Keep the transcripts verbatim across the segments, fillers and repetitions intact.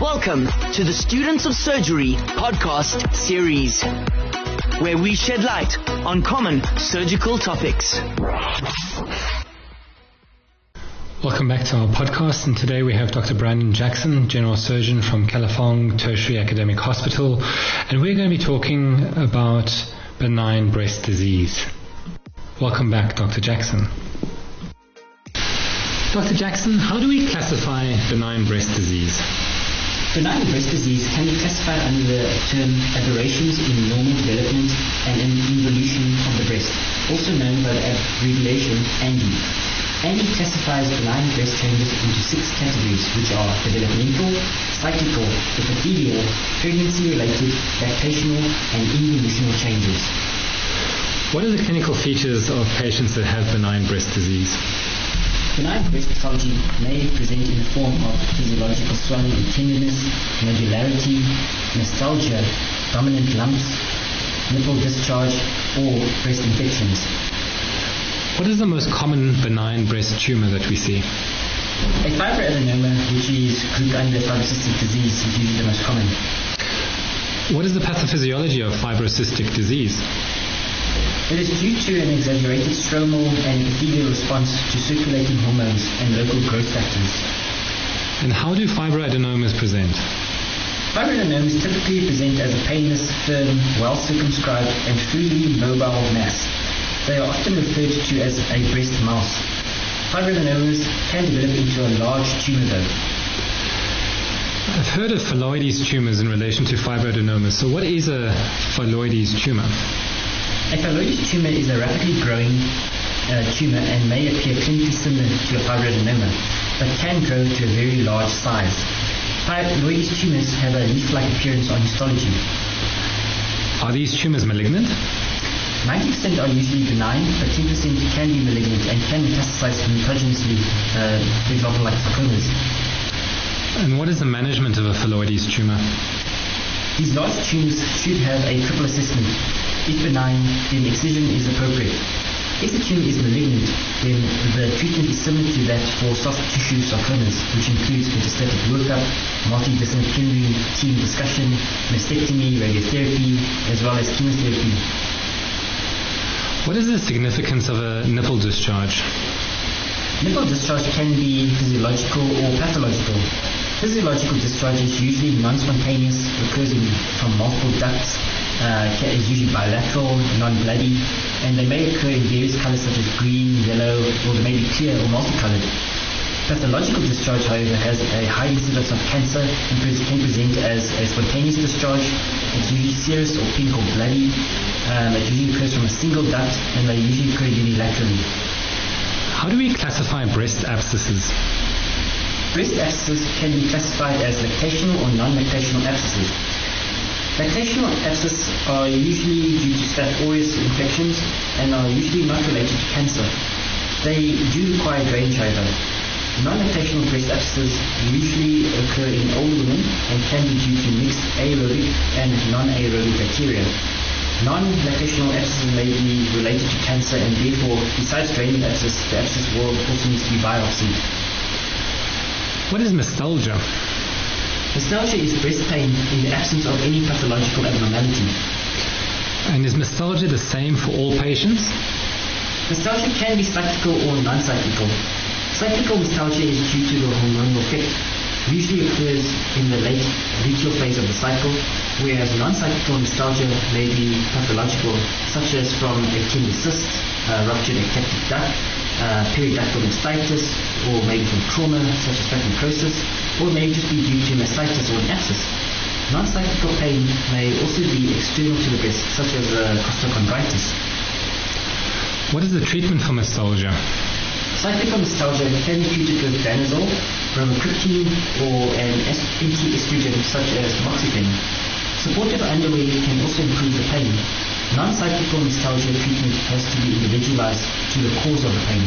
Welcome to the Students of Surgery podcast series, where we shed light on common surgical topics. Welcome back to our podcast, and today we have Doctor Brandon Jackson, General Surgeon from Calafong Tertiary Academic Hospital, and we're going to be talking about benign breast disease. Welcome back, Doctor Jackson. Doctor Jackson, how do we classify benign breast disease? Benign breast disease can be classified under the term aberrations in normal development and in evolution of the breast, also known by the abbreviation A N D I. A N D I classifies benign breast changes into six categories, which are developmental, cyclical, epithelial, pregnancy-related, lactational, and evolutional changes. What are the clinical features of patients that have benign breast disease? Benign breast pathology may present in the form of physiological swelling and tenderness, nodularity, nostalgia, dominant lumps, nipple discharge, or breast infections. What is the most common benign breast tumor that we see? A fibroadenoma, which is grouped under fibrocystic disease, is usually the most common. What is the pathophysiology of fibrocystic disease? It is due to an exaggerated stromal and epithelial response to circulating hormones and local growth factors. And how do fibroadenomas present? Fibroadenomas typically present as a painless, firm, well-circumscribed and freely mobile mass. They are often referred to as a breast mouse. Fibroadenomas can develop into a large tumor though. I've heard of phylloides tumors in relation to fibroadenomas. So what is a phylloides tumor? A phylloides tumor is a rapidly growing uh, tumor and may appear clinically similar to a fibroadenoma, but can grow to a very large size. Phylloides tumors have a leaf-like appearance on histology. Are these tumors malignant? ninety percent are usually benign, but ten percent can be malignant and can metastasize hematogenously, uh, for example, like sarcomas. And what is the management of a phylloides tumor? These large tumors should have a triple assessment. If benign, then excision is appropriate. If the tumor is malignant, then the treatment is similar to that for soft tissue sarcomas, which includes metastatic workup, multidisciplinary team discussion, mastectomy, radiotherapy, as well as chemotherapy. What is the significance of a nipple discharge? Nipple discharge can be physiological or pathological. Physiological discharge is usually non-spontaneous, occurs in, from multiple ducts, uh, is usually bilateral, non-bloody, and they may occur in various colors such as green, yellow, or they may be clear or multicolored. Pathological discharge, however, has a high incidence of cancer and can present as a spontaneous discharge. It's usually serous or pink or bloody. Um, it usually occurs from a single duct, and they usually occur unilaterally. How do we classify breast abscesses? Breast abscesses can be classified as lactational or non-lactational abscesses. Lactational abscesses are usually due to Staph aureus infections and are usually not related to cancer. They do require drainage, however. Non-lactational breast abscesses usually occur in older women and can be due to mixed aerobic and non-aerobic bacteria. Non-lactational abscesses may be related to cancer, and therefore, besides draining abscess, the abscess wall also needs to be biopsied. What is mastalgia? Mastalgia is breast pain in the absence of any pathological abnormality. And is mastalgia the same for all patients? Mastalgia can be cyclical or non-cyclical. Cyclical mastalgia is due to the hormonal effect. Usually occurs in the late luteal phase of the cycle, whereas non-cyclical mastalgia may be pathological, such as from a tender cyst, uh, ruptured ectatic duct, uh, periductal mastitis, or maybe from trauma such as phacoid necrosis, or may just be due to mastitis or an abscess. Non-cyclical pain may also be external to the breast, such as uh, costochondritis. What is the treatment for mastalgia? Cyclical mastalgia can be treated with danazol, bromocriptine, or an anti-estrogen such as tamoxifen. Supportive underwear can also improve the pain. Non-cyclical mastalgia treatment has to be individualized to the cause of the pain.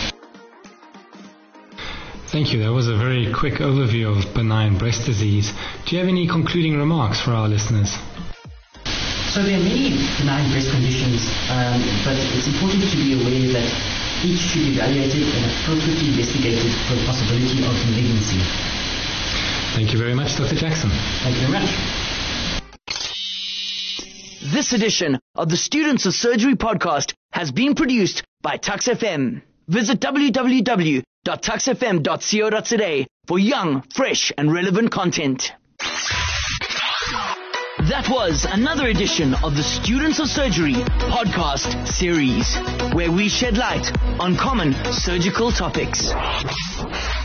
Thank you. That was a very quick overview of benign breast disease. Do you have any concluding remarks for our listeners? So there are many benign breast conditions, um, but it's important to be aware that each should be evaluated and appropriately investigated for the possibility of malignancy. Thank you. Thank you very much, Doctor Jackson. Thank you very much. This edition of the Students of Surgery podcast has been produced by Tux F M. Visit w w w dot tux f m dot co dot z a for young, fresh and relevant content. That was another edition of the Students of Surgery podcast series, where we shed light on common surgical topics.